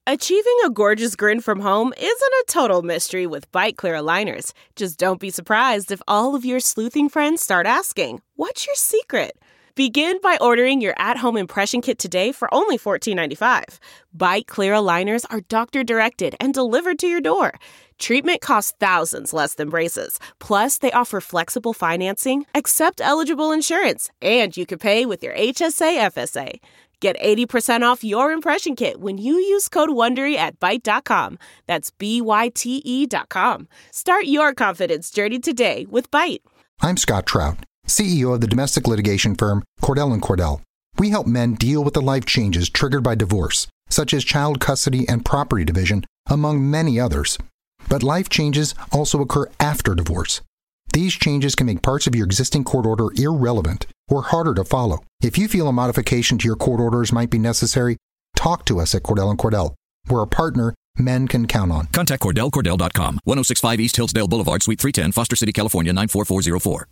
Achieving a gorgeous grin from home isn't a total mystery with Byte Clear aligners. Just don't be surprised if all of your sleuthing friends start asking, "What's your secret?" Begin by ordering your at-home impression kit today for only $14.95. Byte Clear aligners are doctor-directed and delivered to your door. Treatment costs thousands less than braces. Plus, they offer flexible financing, accept eligible insurance, and you can pay with your HSA FSA. Get 80% off your impression kit when you use code WONDERY at Byte.com. That's BYTE.com. Start your confidence journey today with Byte. I'm Scott Trout, CEO of the domestic litigation firm Cordell & Cordell. We help men deal with the life changes triggered by divorce, such as child custody and property division, among many others. But life changes also occur after divorce. These changes can make parts of your existing court order irrelevant or harder to follow. If you feel a modification to your court orders might be necessary, talk to us at Cordell & Cordell. We're a partner men can count on. Contact CordellCordell.com, 1065 East Hillsdale Boulevard, Suite 310, Foster City, California, 94404.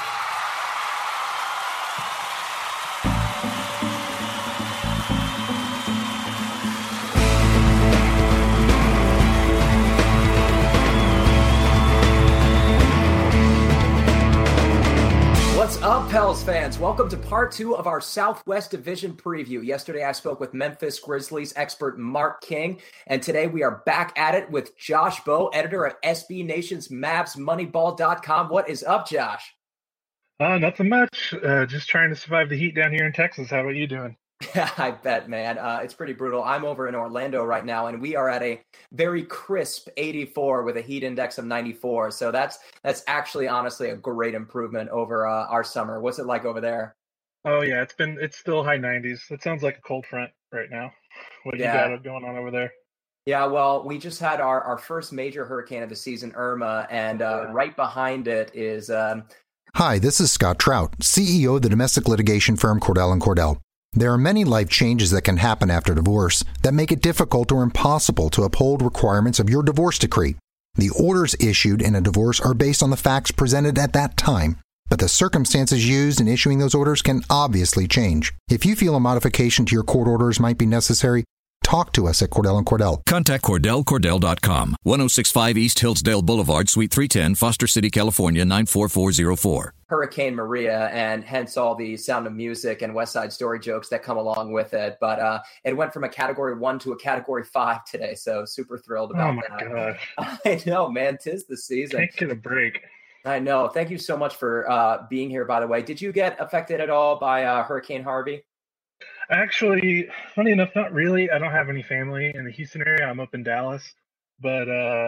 What's up, Pels fans? Welcome to part 2 of our Southwest Division preview. Yesterday, I spoke with Memphis Grizzlies expert Mark King, and today we are back at it with Josh Bowe, editor at SB Nation's MavsMoneyball.com. What is up, Josh? Nothing much. Just trying to survive the heat down here in Texas. How about you doing? I bet, man. It's pretty brutal. I'm over in Orlando right now, and we are at a very crisp 84 with a heat index of 94. So that's actually, honestly, a great improvement over our summer. What's it like over there? Oh, yeah. It's still high 90s. It sounds like a cold front right now. What do you got going on over there? Yeah, well, we just had our first major hurricane of the season, Irma, and right behind it is... Hi, this is Scott Trout, CEO of the domestic litigation firm Cordell & Cordell. There are many life changes that can happen after divorce that make it difficult or impossible to uphold requirements of your divorce decree. The orders issued in a divorce are based on the facts presented at that time, but the circumstances used in issuing those orders can obviously change. If you feel a modification to your court orders might be necessary, talk to us at Cordell & Cordell. Contact CordellCordell.com, 1065 East Hillsdale Boulevard, Suite 310, Foster City, California, 94404. Hurricane Maria, and hence all the Sound of Music and West Side Story jokes that come along with it. But it went from a Category 1 to a Category 5 today, so super thrilled about that. Oh, my gosh. I know, man. 'Tis the season. Can't get a break. I know. Thank you so much for being here, by the way. Did you get affected at all by Hurricane Harvey? Actually, funny enough, not really. I don't have any family in the Houston area. I'm up in Dallas. But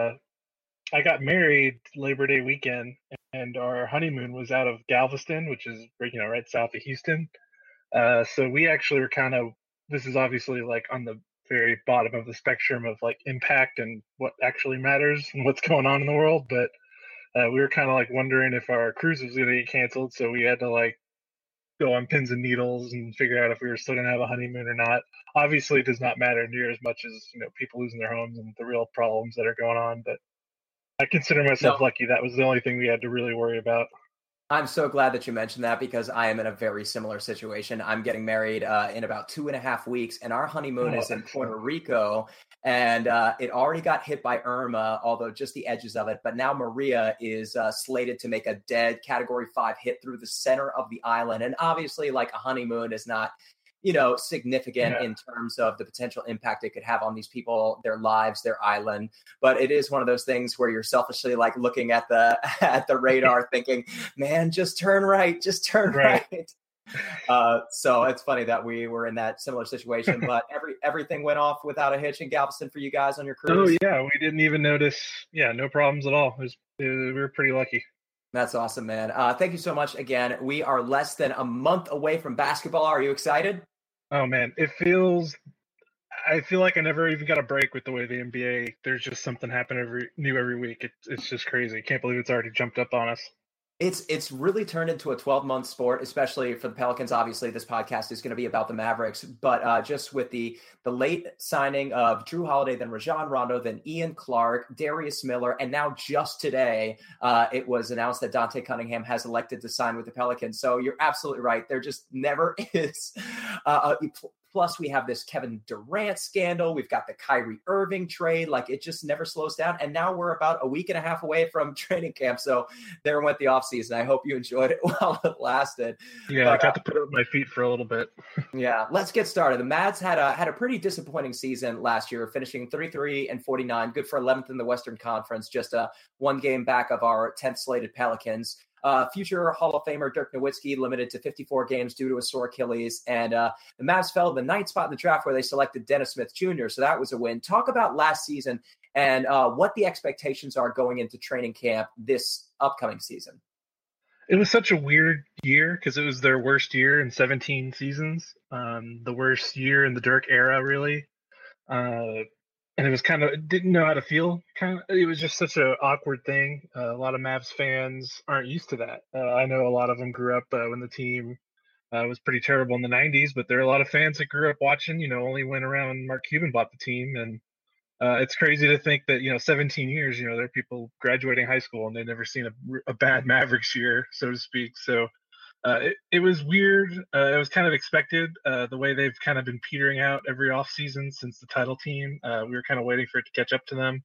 I got married Labor Day weekend, and our honeymoon was out of Galveston, which is right south of Houston. So we actually were this is obviously like on the very bottom of the spectrum of like impact and what actually matters and what's going on in the world. But we were kind of like wondering if our cruise was going to get canceled. So we had to like go on pins and needles and figure out if we were still going to have a honeymoon or not. Obviously, it does not matter near as much as people losing their homes and the real problems that are going on. But I consider myself lucky. That was the only thing we had to really worry about. I'm so glad that you mentioned that because I am in a very similar situation. I'm getting married in about 2.5 weeks, and our honeymoon is in Puerto Rico. And it already got hit by Irma, although just the edges of it. But now Maria is slated to make a dead Category 5 hit through the center of the island. And obviously, like a honeymoon is not significant in terms of the potential impact it could have on these people, their lives, their island. But it is one of those things where you're selfishly like looking at the radar thinking, man, just turn right, just turn right. So it's funny that we were in that similar situation, but everything went off without a hitch in Galveston for you guys on your cruise. Oh yeah, we didn't even notice. Yeah, no problems at all. We were pretty lucky. That's awesome, man. Thank you so much again. We are less than a month away from basketball. Are you excited? Oh man, I feel like I never even got a break with the way the NBA. There's just something happening every week. It's just crazy. Can't believe it's already jumped up on us. It's really turned into a 12-month sport, especially for the Pelicans. Obviously, this podcast is going to be about the Mavericks, but just with the late signing of Drew Holiday, then Rajon Rondo, then Ian Clark, Darius Miller, and now just today, it was announced that Dante Cunningham has elected to sign with the Pelicans. So you're absolutely right. There just never is Plus, we have this Kevin Durant scandal. We've got the Kyrie Irving trade. Like, it just never slows down. And now we're about a week and a half away from training camp. So there went the offseason. I hope you enjoyed it while it lasted. Yeah, I got to put up my feet for a little bit. Yeah, let's get started. The Mavs had a pretty disappointing season last year, finishing 33-49, good for 11th in the Western Conference, just a one game back of our 10th slated Pelicans. Future Hall of Famer Dirk Nowitzki limited to 54 games due to a sore Achilles. And the Mavs fell to the 9th spot in the draft where they selected Dennis Smith Jr., so that was a win. Talk about last season and what the expectations are going into training camp this upcoming season. It was such a weird year because it was their worst year in 17 seasons, the worst year in the Dirk era, really. And it was didn't know how to feel. It was just such an awkward thing. A lot of Mavs fans aren't used to that. I know a lot of them grew up when the team was pretty terrible in the 90s, but there are a lot of fans that grew up watching, only when around Mark Cuban bought the team. And it's crazy to think that, 17 years, there are people graduating high school and they've never seen a bad Mavericks year, so to speak. So it was weird. It was kind of expected, the way they've kind of been petering out every offseason since the title team. We were kind of waiting for it to catch up to them.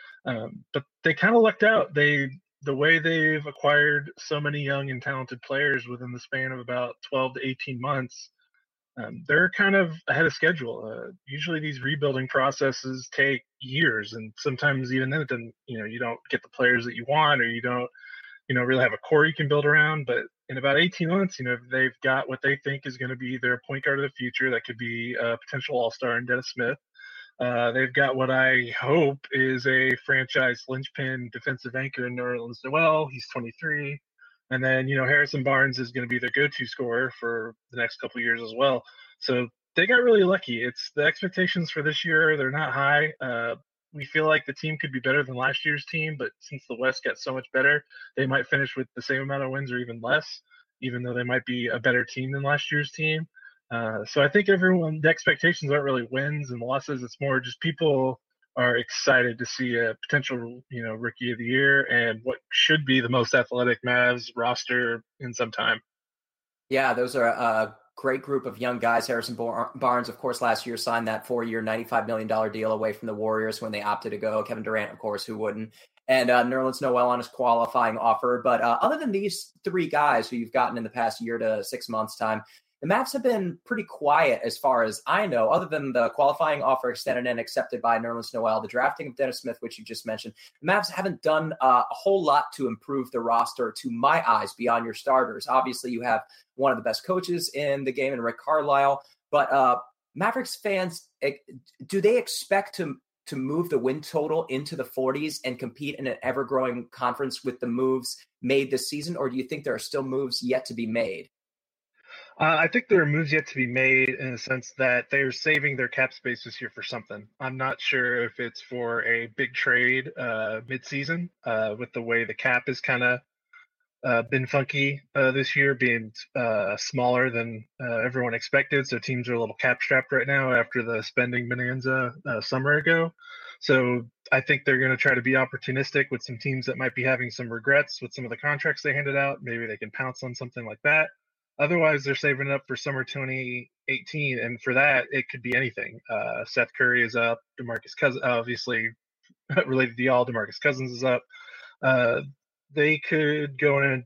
But they kind of lucked out. The way they've acquired so many young and talented players within the span of about 12 to 18 months, they're kind of ahead of schedule. Usually these rebuilding processes take years, and sometimes even then, you don't get the players that you want, or you don't, really have a core you can build around. But in about 18 months, they've got what they think is going to be their point guard of the future. That could be a potential all-star in Dennis Smith. They've got what I hope is a franchise linchpin defensive anchor in Nerlens Noel. He's 23. And then, Harrison Barnes is going to be their go-to scorer for the next couple of years as well. So they got really lucky. It's the expectations for this year, they're not high. We feel like the team could be better than last year's team, but since the West got so much better, they might finish with the same amount of wins or even less, even though they might be a better team than last year's team. So I think the expectations aren't really wins and losses. It's more just people are excited to see a potential, rookie of the year and what should be the most athletic Mavs roster in some time. Yeah, those are a great group of young guys. Harrison Barnes, of course, last year signed that 4-year, $95 million deal away from the Warriors when they opted to go. Kevin Durant, of course, who wouldn't. And Nerlens Noel on his qualifying offer. But other than these three guys who you've gotten in the past year to 6 months' time, the Mavs have been pretty quiet as far as I know, other than the qualifying offer extended and accepted by Nerlens Noel, the drafting of Dennis Smith, which you just mentioned. The Mavs haven't done a whole lot to improve the roster, to my eyes, beyond your starters. Obviously, you have one of the best coaches in the game in Rick Carlisle, but Mavericks fans, do they expect to move the win total into the 40s and compete in an ever-growing conference with the moves made this season, or do you think there are still moves yet to be made? I think there are moves yet to be made in the sense that they're saving their cap space this year for something. I'm not sure if it's for a big trade mid-season with the way the cap is kind of been funky this year, being smaller than everyone expected. So teams are a little cap strapped right now after the spending bonanza summer ago. So I think they're going to try to be opportunistic with some teams that might be having some regrets with some of the contracts they handed out. Maybe they can pounce on something like that. Otherwise, they're saving it up for summer 2018, and for that, it could be anything. Seth Curry is up. DeMarcus Cousins, obviously related to y'all, DeMarcus Cousins is up. They could go in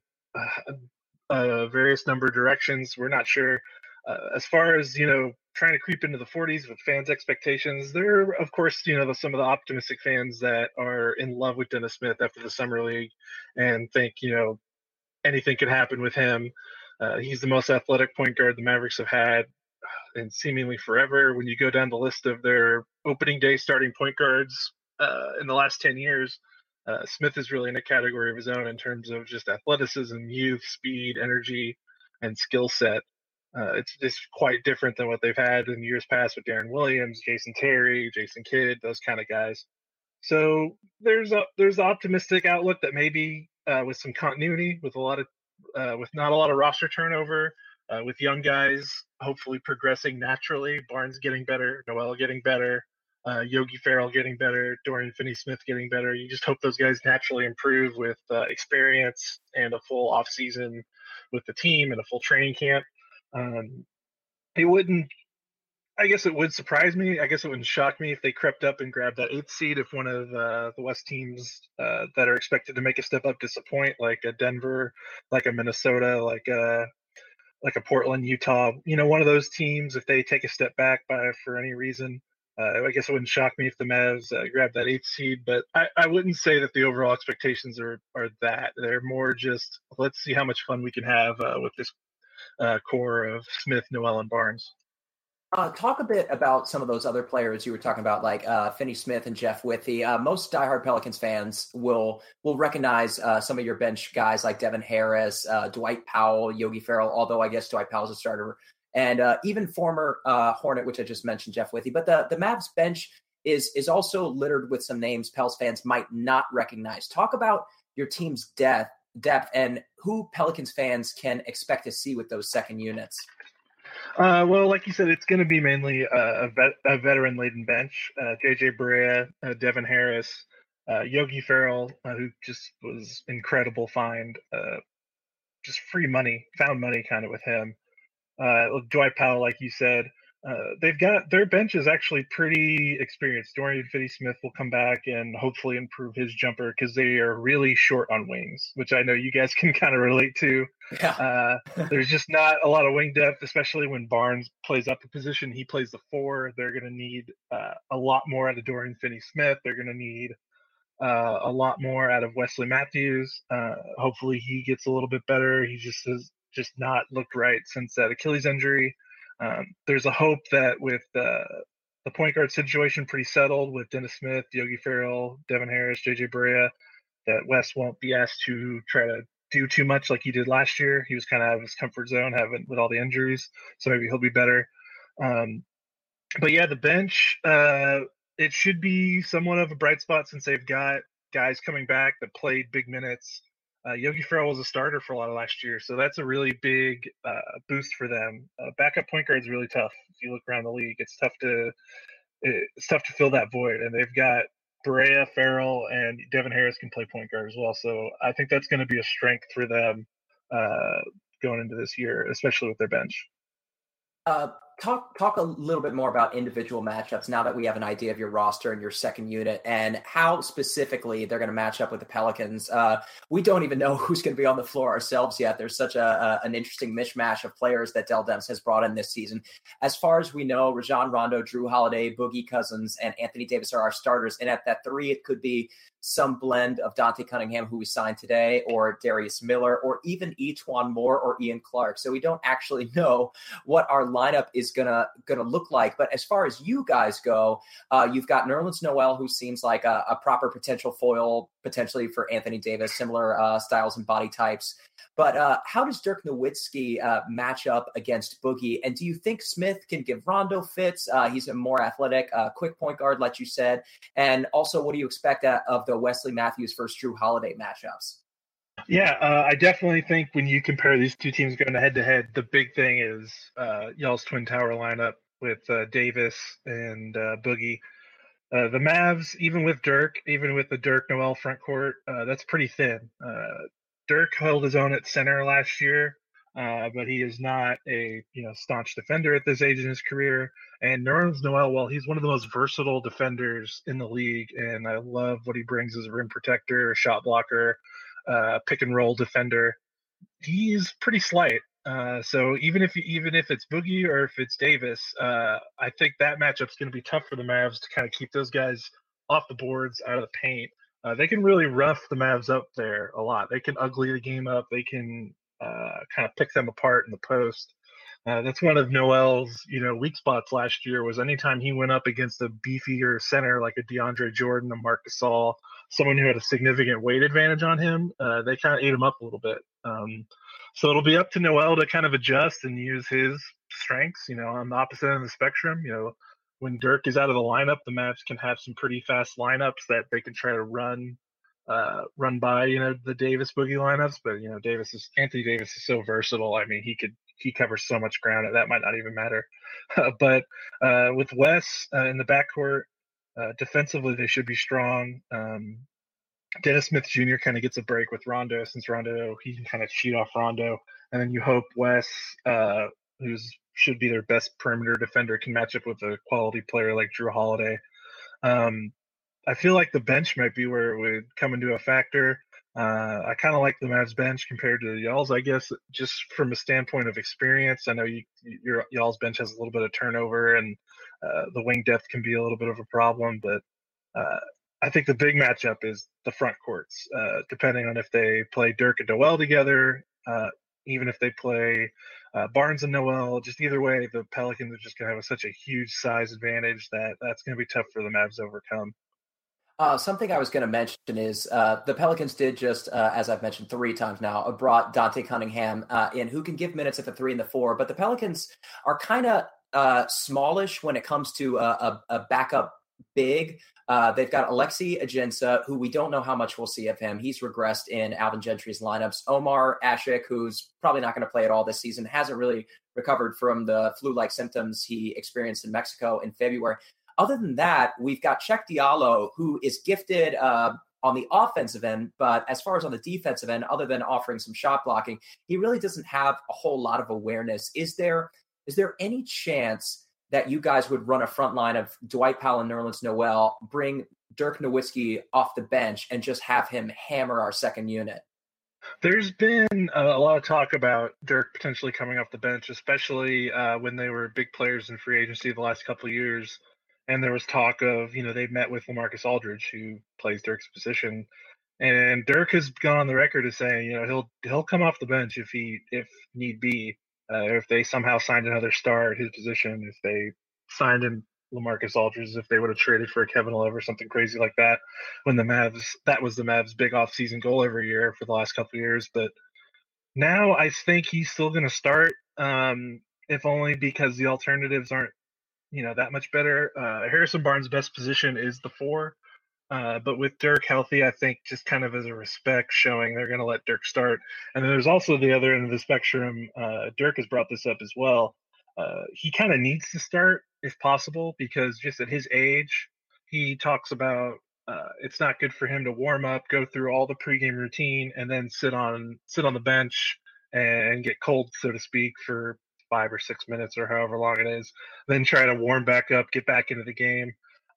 various number of directions. We're not sure. As far as, trying to creep into the 40s with fans' expectations, there are, of course, some of the optimistic fans that are in love with Dennis Smith after the Summer League and think, anything could happen with him. He's the most athletic point guard the Mavericks have had in seemingly forever. When you go down the list of their opening day starting point guards in the last 10 years, Smith is really in a category of his own in terms of just athleticism, youth, speed, energy, and skill set. It's just quite different than what they've had in years past with Darren Williams, Jason Terry, Jason Kidd, those kind of guys. So there's an optimistic outlook that maybe with some continuity, with not a lot of roster turnover, with young guys hopefully progressing naturally, Barnes getting better, Noel getting better, Yogi Ferrell getting better, Dorian Finney-Smith getting better. You just hope those guys naturally improve with experience and a full offseason with the team and a full training camp. It wouldn't I guess it would surprise me. I guess it wouldn't shock me if they crept up and grabbed that 8th seed. If one of the West teams that are expected to make a step up disappoint, like a Denver, like a Minnesota, like a Portland, Utah, one of those teams, if they take a step back for any reason, I guess it wouldn't shock me if the Mavs grab that 8th seed. But I wouldn't say that the overall expectations are that. They're more just, let's see how much fun we can have with this core of Smith, Noel, and Barnes. Talk a bit about some of those other players you were talking about, like Finney Smith and Jeff Withey. Most diehard Pelicans fans will recognize some of your bench guys like Devin Harris, Dwight Powell, Yogi Ferrell, although I guess Dwight Powell's a starter, and even former Hornet, which I just mentioned, Jeff Withey. But the Mavs bench is also littered with some names Pels fans might not recognize. Talk about your team's depth and who Pelicans fans can expect to see with those second units. Well, like you said, it's going to be mainly a veteran-laden bench. JJ Barea, Devin Harris, Yogi Ferrell, who just was incredible find, just free money, found money kind of with him. Dwight Powell, like you said, they've got their bench is actually pretty experienced. Dorian Finney-Smith will come back and hopefully improve his jumper because they are really short on wings, which I know you guys can kind of relate to. Yeah. There's just not a lot of wing depth, especially when Barnes plays up a position. He plays the 4. They're going to need a lot more out of Dorian Finney-Smith. They're going to need a lot more out of Wesley Matthews. Hopefully he gets a little bit better. He just has not looked right since that Achilles injury. There's a hope that with the point guard situation pretty settled with Dennis Smith, Yogi Ferrell, Devin Harris, JJ Barea, that Wes won't be asked to try to do too much like he did last year. He was kind of out of his comfort zone with all the injuries, so maybe he'll be better. But yeah, the bench, it should be somewhat of a bright spot since they've got guys coming back that played big minutes. Yogi Ferrell was a starter for a lot of last year, so that's a really big boost for them. Backup point guard is really tough. If you look around the league, it's tough to fill that void, and they've got Barea, Ferrell, and Devin Harris can play point guard as well. So I think that's going to be a strength for them going into this year, especially with their bench. Talk a little bit more about individual matchups now that we have an idea of your roster and your second unit and how specifically they're going to match up with the Pelicans. We don't even know who's going to be on the floor ourselves yet. There's such an interesting mishmash of players that Dell Demps has brought in this season. As far as we know, Rajon Rondo, Drew Holiday, Boogie Cousins, and Anthony Davis are our starters. And at that 3, it could be some blend of Dante Cunningham, who we signed today, or Darius Miller, or even E'Twaun Moore or Ian Clark. So we don't actually know what our lineup is gonna look like. But as far as you guys go, you've got Nerlens Noel, who seems like a proper potential foil, potentially for Anthony Davis, similar styles and body types. But how does Dirk Nowitzki match up against Boogie? And do you think Smith can give Rondo fits? He's a more athletic, quick point guard, like you said. And also, what do you expect of the Wesley Matthews versus Drew Holiday matchups? Yeah, I definitely think when you compare these two teams going head-to-head, the big thing is y'all's Twin Tower lineup with Davis and Boogie. The Mavs, even with the Dirk-Noel front court, that's pretty thin. Dirk held his own at center last year, but he is not a staunch defender at this age in his career. And Nerlens Noel, well, he's one of the most versatile defenders in the league, and I love what he brings as a rim protector, a shot blocker, pick and roll defender. He's pretty slight. So even if it's Boogie or if it's Davis, I think that matchup's going to be tough for the Mavs to kind of keep those guys off the boards, out of the paint. They can really rough the Mavs up there a lot. They can ugly the game up. They can kind of pick them apart in the post. That's one of Noel's, weak spots last year was anytime he went up against a beefier center like a DeAndre Jordan, a Marc Gasol, someone who had a significant weight advantage on him, they kind of ate him up a little bit. So it'll be up to Noel to kind of adjust and use his strengths, on the opposite end of the spectrum. When Dirk is out of the lineup, the Mavs can have some pretty fast lineups that they can try to run by, the Davis Boogie lineups. But, Anthony Davis is so versatile. I mean, he covers so much ground that might not even matter. But with Wes in the backcourt, defensively, they should be strong. Dennis Smith Jr. kind of gets a break with Rondo since Rondo, he can kind of cheat off Rondo. And then you hope Wes, who's should be their best perimeter defender, can match up with a quality player like Drew Holiday. I feel like the bench might be where it would come into a factor. I kind of like the Mavs bench compared to y'all's, I guess, just from a standpoint of experience. I know y'all's bench has a little bit of turnover, and the wing depth can be a little bit of a problem. But I think the big matchup is the front courts, depending on if they play Dirk and Noel together, even if they play Barnes and Noel. Just either way, the Pelicans are just going to have such a huge size advantage that's going to be tough for the Mavs to overcome. Something I was going to mention is the Pelicans did just, as I've mentioned 3 times now, brought Dante Cunningham in, who can give minutes at the 3 and the 4. But the Pelicans are kind of smallish when it comes to a backup big. They've got Alexei Ajinça, who we don't know how much we'll see of him. He's regressed in Alvin Gentry's lineups. Omar Ashik, who's probably not going to play at all this season, hasn't really recovered from the flu-like symptoms he experienced in Mexico in February. Other than that, we've got Cheick Diallo, who is gifted on the offensive end, but as far as on the defensive end, other than offering some shot blocking, he really doesn't have a whole lot of awareness. Is there any chance that you guys would run a front line of Dwight Powell and Nerlens Noel, bring Dirk Nowitzki off the bench, and just have him hammer our second unit? There's been a lot of talk about Dirk potentially coming off the bench, especially when they were big players in free agency the last couple of years. And there was talk of, they met with LaMarcus Aldridge, who plays Dirk's position. And Dirk has gone on the record as saying, he'll come off the bench if need be, if they somehow signed another star at his position, if they signed in LaMarcus Aldridge, if they would have traded for a Kevin Love or something crazy like that, that was the Mavs' big offseason goal every year for the last couple of years. But now I think he's still going to start, if only because the alternatives aren't, that much better. Harrison Barnes' best position is the 4. But with Dirk healthy, I think just kind of as a respect showing, they're going to let Dirk start. And then there's also the other end of the spectrum. Dirk has brought this up as well. He kind of needs to start if possible, because just at his age, he talks about it's not good for him to warm up, go through all the pregame routine, and then sit on the bench and get cold, so to speak, for 5 or 6 minutes or however long it is, then try to warm back up, get back into the game.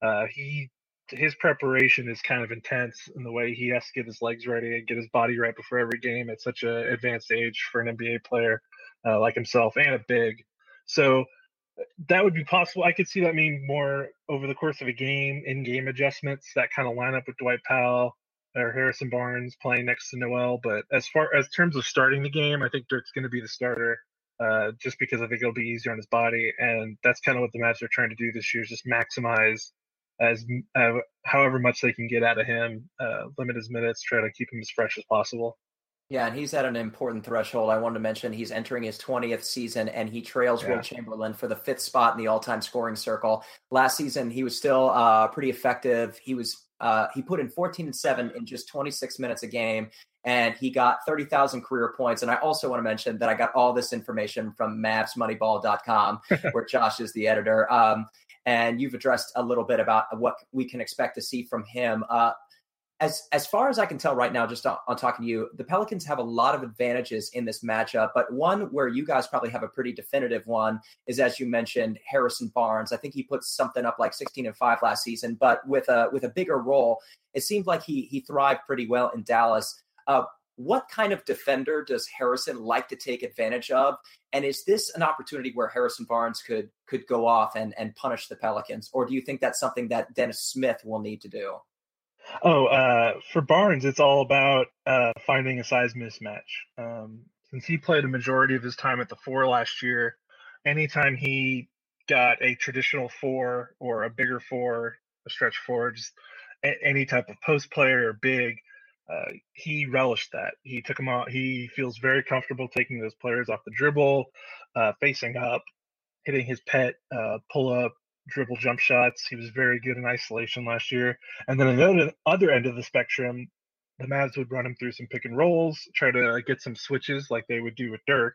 His preparation is kind of intense in the way he has to get his legs ready and get his body right before every game at such an advanced age for an NBA player like himself, and a big. So that would be possible. I could see that mean more over the course of a game, in-game adjustments, that kind of lineup with Dwight Powell or Harrison Barnes playing next to Noel. But as far as terms of starting the game, I think Dirk's going to be the starter. Just because I think it'll be easier on his body, and that's kind of what the Mavs are trying to do this year, is just maximize however much they can get out of him, limit his minutes, try to keep him as fresh as possible. Yeah, and he's at an important threshold. I wanted to mention he's entering his 20th season, and he trails Will Chamberlain for the 5th spot in the all-time scoring circle. Last season, he was still pretty effective. He put in 14 and 7 in just 26 minutes a game, and he got 30,000 career points. And I also want to mention that I got all this information from MavsMoneyball.com, where Josh is the editor. And you've addressed a little bit about what we can expect to see from him. As far as I can tell right now, just on talking to you, the Pelicans have a lot of advantages in this matchup, but one where you guys probably have a pretty definitive one is, as you mentioned, Harrison Barnes. I think he put something up like 16 and 5 last season, but with a bigger role, it seemed like he thrived pretty well in Dallas. What kind of defender does Harrison like to take advantage of? And is this an opportunity where Harrison Barnes could go off and punish the Pelicans? Or do you think that's something that Dennis Smith will need to do? For Barnes, it's all about finding a size mismatch. Since he played a majority of his time at the 4 last year, anytime he got a traditional 4 or a bigger 4, a stretch 4, just any type of post player or big, he relished that. He took them out. He feels very comfortable taking those players off the dribble, facing up, hitting his pet pull up, dribble jump shots. He was very good in isolation last year. And then on the other end of the spectrum, the Mavs would run him through some pick and rolls, try to get some switches like they would do with Dirk,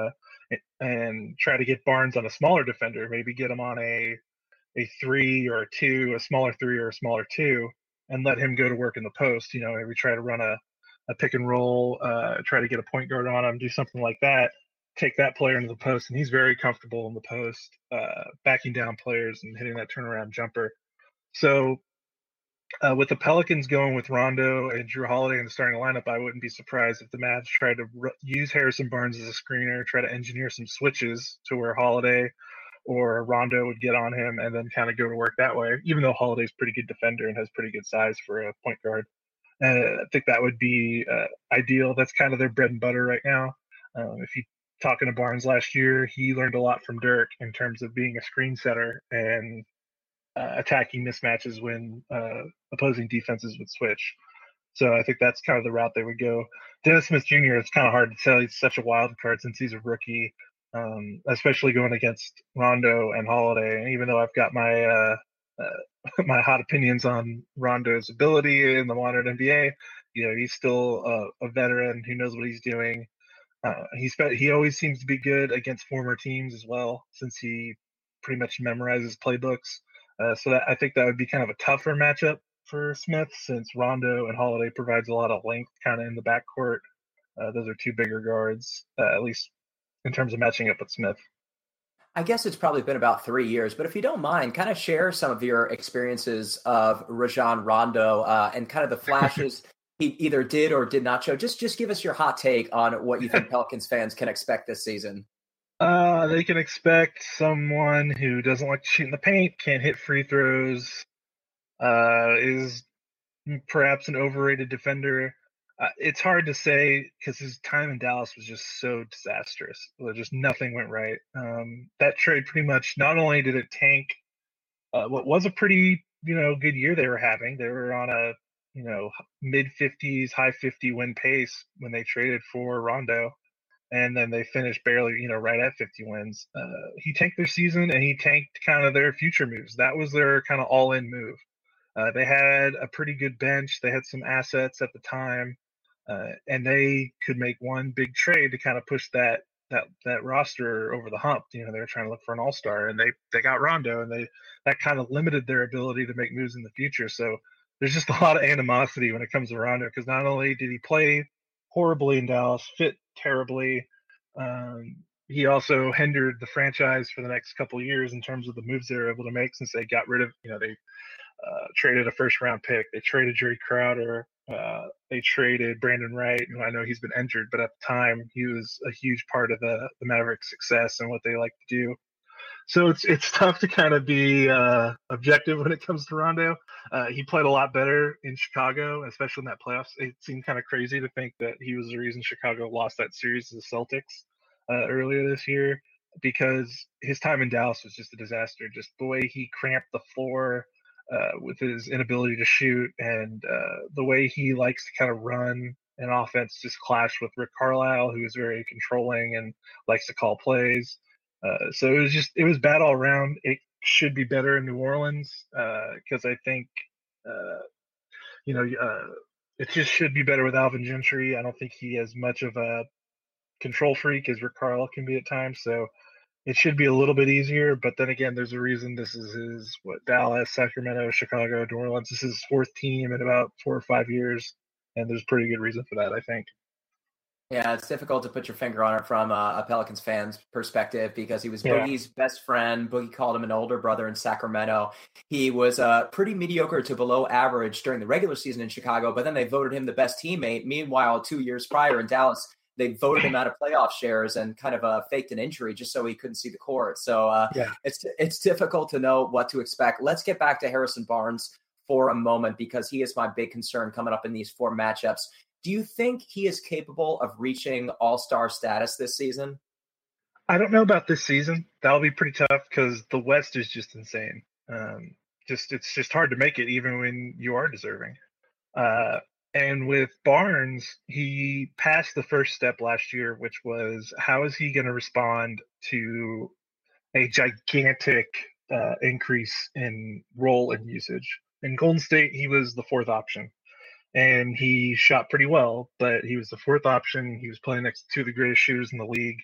and try to get Barnes on a smaller defender, maybe get him on a 3 or a 2, a smaller 3 or a smaller 2, and let him go to work in the post. Maybe try to run a pick and roll, try to get a point guard on him, do something like that. take that player into the post, and he's very comfortable in the post, backing down players and hitting that turnaround jumper. So with the Pelicans going with Rondo and Jrue Holiday in the starting lineup, I wouldn't be surprised if the Mavs tried to use Harrison Barnes as a screener, try to engineer some switches to where Holiday or Rondo would get on him and then kind of go to work that way, even though Holiday's a pretty good defender and has pretty good size for a point guard. I think that would be ideal. That's kind of their bread and butter right now. If you talking to Barnes last year, he learned a lot from Dirk in terms of being a screen setter and attacking mismatches when opposing defenses would switch. So I think that's kind of the route they would go. Dennis Smith Jr., it's kind of hard to tell. He's such a wild card since he's a rookie, especially going against Rondo and Holiday. And even though I've got my my hot opinions on Rondo's ability in the modern NBA, he's still a veteran who knows what he's doing. He always seems to be good against former teams as well, since he pretty much memorizes playbooks. So I think that would be kind of a tougher matchup for Smith, since Rondo and Holiday provides a lot of length kind of in the backcourt. Those are two bigger guards, at least in terms of matching up with Smith. I guess it's probably been about 3 years, but if you don't mind, kind of share some of your experiences of Rajon Rondo and kind of the flashes he either did or did not show. Just give us your hot take on what you think Pelicans fans can expect this season. They can expect someone who doesn't like to shoot in the paint, can't hit free throws, is perhaps an overrated defender. It's hard to say because his time in Dallas was just so disastrous. Just nothing went right. That trade pretty much, not only did it tank what was a pretty good year they were having. They were on a mid 50s, high 50 win pace when they traded for Rondo. And then they finished barely, right at 50 wins. He tanked their season, and he tanked kind of their future moves. That was their kind of all-in move. They had a pretty good bench. They had some assets at the time, and they could make one big trade to kind of push that roster over the hump. They were trying to look for an all-star, and they got Rondo, and that kind of limited their ability to make moves in the future. So there's just a lot of animosity when it comes to Rondo, because not only did he play horribly in Dallas, fit terribly, he also hindered the franchise for the next couple of years in terms of the moves they were able to make, since they got rid of, they traded a first round pick, they traded Jerry Crowder, they traded Brandon Wright, and I know he's been injured, but at the time he was a huge part of the Mavericks' success and what they like to do. So it's tough to kind of be objective when it comes to Rondo. He played a lot better in Chicago, especially in that playoffs. It seemed kind of crazy to think that he was the reason Chicago lost that series to the Celtics earlier this year, because his time in Dallas was just a disaster. Just the way he cramped the floor with his inability to shoot, and the way he likes to kind of run an offense just clashed with Rick Carlisle, who is very controlling and likes to call plays. So it was bad all around. It should be better in New Orleans because I think, it just should be better with Alvin Gentry. I don't think he has much of a control freak as Rick Carlisle can be at times. So it should be a little bit easier. But then again, there's a reason this is his, Dallas, Sacramento, Chicago, New Orleans. This is his fourth team in about 4 or 5 years. And there's pretty good reason for that, I think. Yeah, it's difficult to put your finger on it from a Pelicans fan's perspective, because he was Boogie's best friend. Boogie called him an older brother in Sacramento. He was pretty mediocre to below average during the regular season in Chicago, but then they voted him the best teammate. Meanwhile, 2 years prior in Dallas, they voted him out of playoff shares and kind of faked an injury just so he couldn't see the court. So it's difficult to know what to expect. Let's get back to Harrison Barnes for a moment, because he is my big concern coming up in these 4 matchups. Do you think he is capable of reaching all-star status this season? I don't know about this season. That'll be pretty tough because the West is just insane. It's just hard to make it even when you are deserving. And with Barnes, he passed the first step last year, which was how is he going to respond to a gigantic increase in role and usage. In Golden State, he was the 4th option. And he shot pretty well, but he was the 4th option. He was playing next to 2 of the greatest shooters in the league.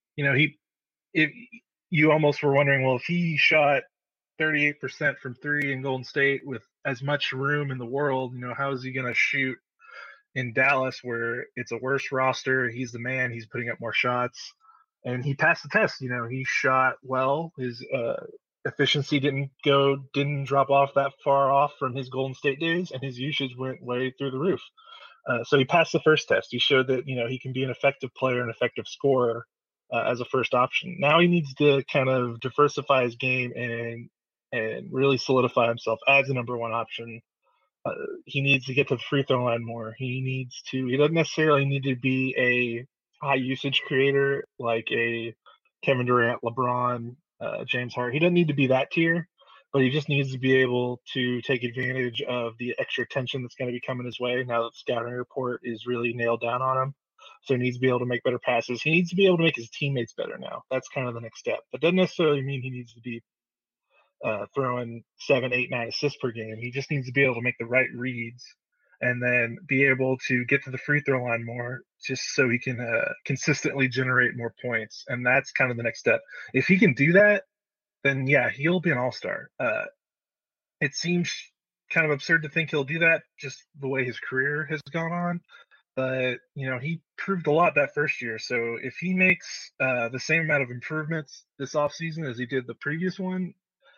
You almost were wondering, well, if he shot 38% from 3 in Golden State with as much room in the world, how is he going to shoot in Dallas, where it's a worse roster? He's the man. He's putting up more shots. and he passed the test. He shot well. His efficiency didn't drop off that far off from his Golden State days, and his usage went way through the roof. So he passed the first test. He showed that he can be an effective player, an effective scorer as a first option. Now he needs to kind of diversify his game and really solidify himself as a number one option. He needs to get to the free throw line more. He doesn't necessarily need to be a high usage creator like a Kevin Durant, LeBron, James Harden. He doesn't need to be that tier, but he just needs to be able to take advantage of the extra attention that's going to be coming his way now that the scouting report is really nailed down on him. So he needs to be able to make better passes. He needs to be able to make his teammates better now. That's kind of the next step. But doesn't necessarily mean he needs to be throwing 7, 8, 9 assists per game. He just needs to be able to make the right reads and then be able to get to the free throw line more just so he can consistently generate more points. And that's kind of the next step. If he can do that, then yeah, he'll be an all-star. It seems kind of absurd to think he'll do that just the way his career has gone on. But, he proved a lot that first year. So if he makes the same amount of improvements this offseason as he did the previous one,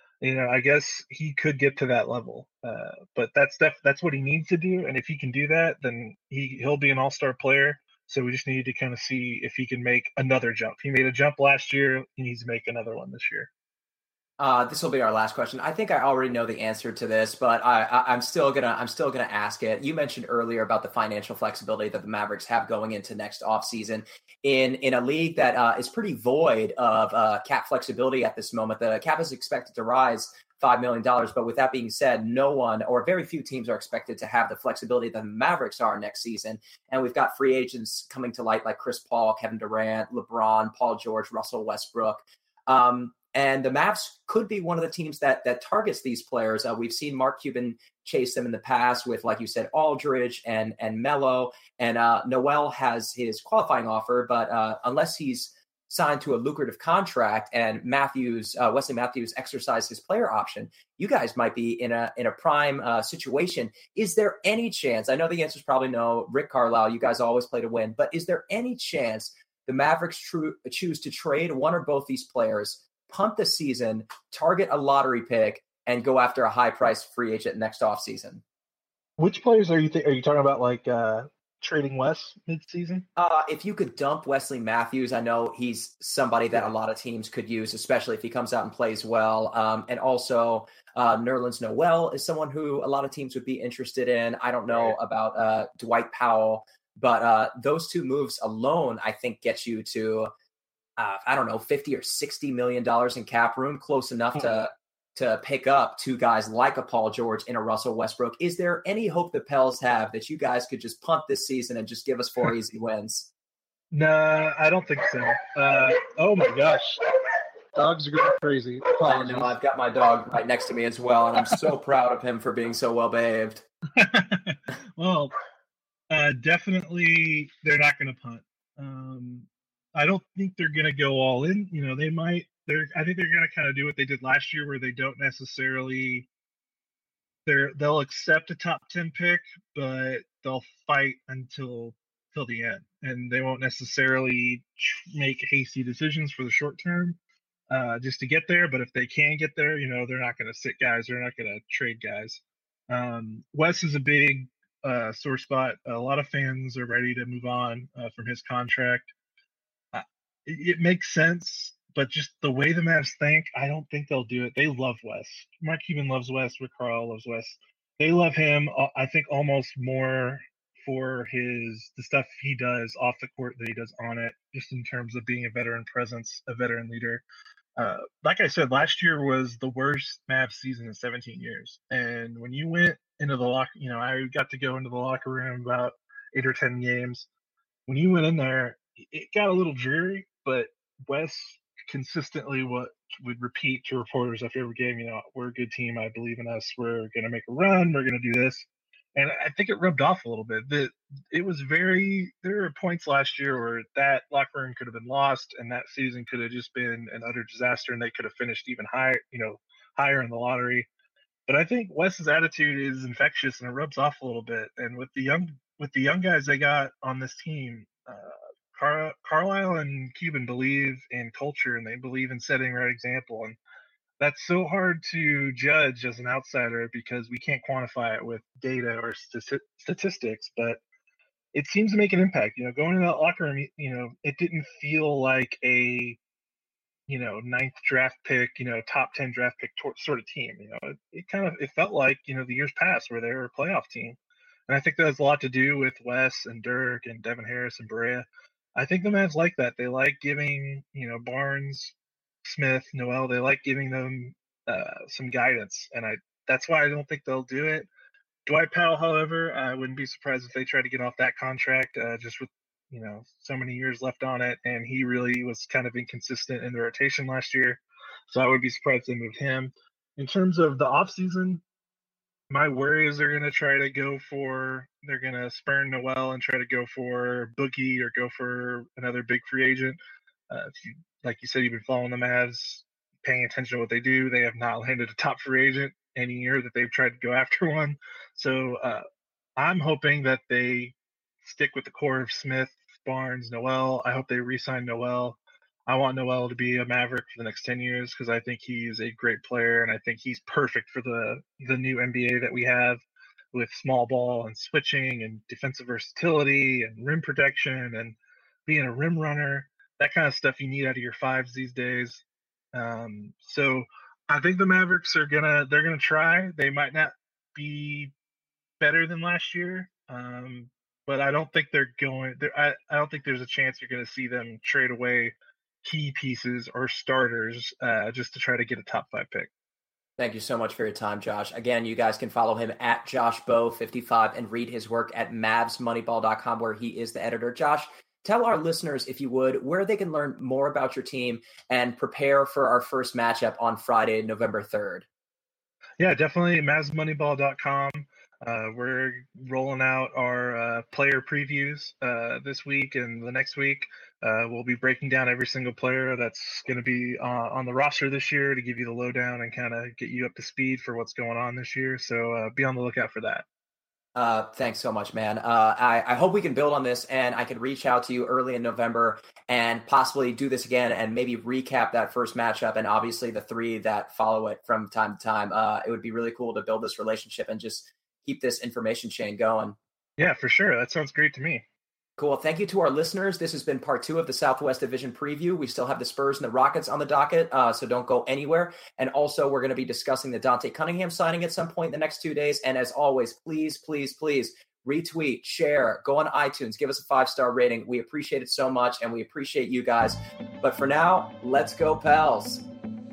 I guess he could get to that level. But that's what he needs to do. And if he can do that, then he'll be an all-star player. So we just need to kind of see if he can make another jump. He made a jump last year. He needs to make another one this year. This will be our last question. I think I already know the answer to this, but I'm still gonna ask it. You mentioned earlier about the financial flexibility that the Mavericks have going into next offseason in a league that is pretty void of cap flexibility at this moment. The cap is expected to rise $5 million, but with that being said, no one or very few teams are expected to have the flexibility that the Mavericks are next season. And we've got free agents coming to light like Chris Paul, Kevin Durant, LeBron, Paul George, Russell Westbrook. And the Mavs could be one of the teams that targets these players. We've seen Mark Cuban chase them in the past with, like you said, Aldridge and Melo. And Noel has his qualifying offer, but unless he's signed to a lucrative contract and Wesley Matthews exercised his player option, you guys might be in a prime situation. Is there any chance? I know the answer is probably no. Rick Carlisle, you guys always play to win, but is there any chance the Mavericks choose to trade one or both these players, punt the season, target a lottery pick, and go after a high-priced free agent next offseason? Which players are you talking about, like trading Wes mid-season? If you could dump Wesley Matthews, I know he's somebody that a lot of teams could use, especially if he comes out and plays well. And also Nerlens Noel is someone who a lot of teams would be interested in. I don't know about Dwight Powell, but those two moves alone, I think, get you to I don't know, $50 or $60 million in cap room, close enough to pick up two guys like a Paul George and a Russell Westbrook. Is there any hope the Pels have that you guys could just punt this season and just give us 4 easy wins? No, I don't think so. Oh my gosh. Dogs are going crazy. I know, I've got my dog right next to me as well, and I'm so proud of him for being so well behaved. Well, definitely they're not going to punt. I don't think they're going to go all in. They might. I think they're going to kind of do what they did last year, where they don't necessarily. They'll accept a top 10 pick, but they'll fight until the end, and they won't necessarily make hasty decisions for the short term, just to get there. But if they can get there, they're not going to sit guys. They're not going to trade guys. Wes is a big sore spot. A lot of fans are ready to move on from his contract. It makes sense, but just the way the Mavs think, I don't think they'll do it. They love Wes. Mark Cuban loves Wes. Rick Carlisle loves Wes. They love him, I think, almost more for the stuff he does off the court than he does on it, just in terms of being a veteran presence, a veteran leader. Like I said, last year was the worst Mavs season in 17 years. And when you went into the locker, I got to go into the locker room about 8 or 10 games. When you went in there, it got a little dreary, but Wes consistently would repeat to reporters after every game, we're a good team. I believe in us. We're going to make a run. We're going to do this. And I think it rubbed off a little bit. There were points last year where that locker room could have been lost, and that season could have just been an utter disaster, and they could have finished even higher in the lottery. But I think Wes's attitude is infectious, and it rubs off a little bit. And with the young guys they got on this team, Carlisle and Cuban believe in culture, and they believe in setting the right example. And that's so hard to judge as an outsider because we can't quantify it with data or statistics, but it seems to make an impact. Going in that locker room, it didn't feel like a, ninth draft pick, top 10 draft pick sort of team. It felt like, the years past where they were a playoff team. And I think that has a lot to do with Wes and Dirk and Devin Harris and Barea. I think the Mavs like that. They like giving, Barnes, Smith, Noel, they like giving them some guidance. And that's why I don't think they'll do it. Dwight Powell, however, I wouldn't be surprised if they try to get off that contract just with, so many years left on it. And he really was kind of inconsistent in the rotation last year. So I would be surprised if they moved him. In terms of the offseason, my worry is they're going to spurn Noel and try to go for Boogie or go for another big free agent. Like you said, you've been following the Mavs, paying attention to what they do. They have not landed a top free agent any year that they've tried to go after one. So I'm hoping that they stick with the core of Smith, Barnes, Noel. I hope they re-sign Noel. I want Noel to be a Maverick for the next 10 years because I think he's a great player, and I think he's perfect for the new NBA that we have with small ball and switching and defensive versatility and rim protection and being a rim runner. That kind of stuff you need out of your fives these days. So I think the Mavericks they're gonna try. They might not be better than last year, but I don't think they're going. I don't think there's a chance you're going to see them trade away key pieces or starters just to try to get a top 5 pick. Thank you so much for your time, Josh. Again, you guys can follow him at JoshBow55 and read his work at MavsMoneyball.com, where he is the editor. Josh, tell our listeners, if you would, where they can learn more about your team and prepare for our first matchup on Friday, November 3rd. Yeah, definitely MavsMoneyball.com. We're rolling out our player previews this week and the next week. We'll be breaking down every single player that's going to be on the roster this year to give you the lowdown and kind of get you up to speed for what's going on this year. So be on the lookout for that. Thanks so much, man. I hope we can build on this and I can reach out to you early in November and possibly do this again and maybe recap that first matchup and obviously the 3 that follow it from time to time. It would be really cool to build this relationship and just keep this information chain going. Yeah, for sure. That sounds great to me. Cool. Thank you to our listeners. This has been part 2 of the Southwest Division preview. We still have the Spurs and the Rockets on the docket, so don't go anywhere. And also, we're going to be discussing the Dante Cunningham signing at some point in the next 2 days. And as always, please, please, please retweet, share, go on iTunes, give us a 5-star rating. We appreciate it so much, and we appreciate you guys. But for now, let's go, Pels.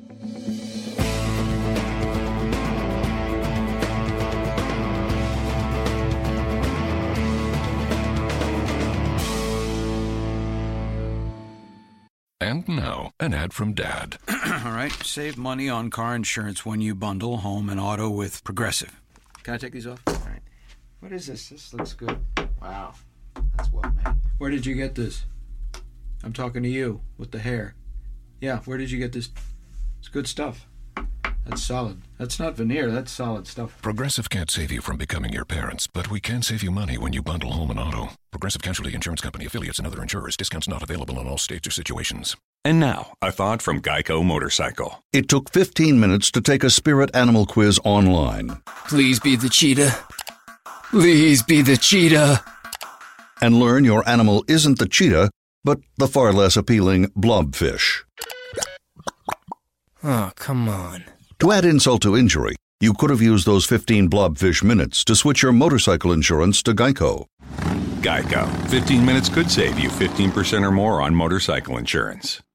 And now, an ad from Dad. All right, save money on car insurance when you bundle home and auto with Progressive. Can I take these off? All right. What is this? This looks good. Wow. That's well made. Where did you get this? I'm talking to you with the hair. Yeah, where did you get this? It's good stuff. That's solid. That's not veneer. That's solid stuff. Progressive can't save you from becoming your parents, but we can save you money when you bundle home and auto. Progressive Casualty Insurance Company, affiliates, and other insurers. Discounts not available in all states or situations. And now, a thought from Geico Motorcycle. It took 15 minutes to take a spirit animal quiz online. Please be the cheetah. Please be the cheetah. And learn your animal isn't the cheetah, but the far less appealing blobfish. Oh, come on. To add insult to injury, you could have used those 15 blobfish minutes to switch your motorcycle insurance to Geico. Geico. 15 minutes could save you 15% or more on motorcycle insurance.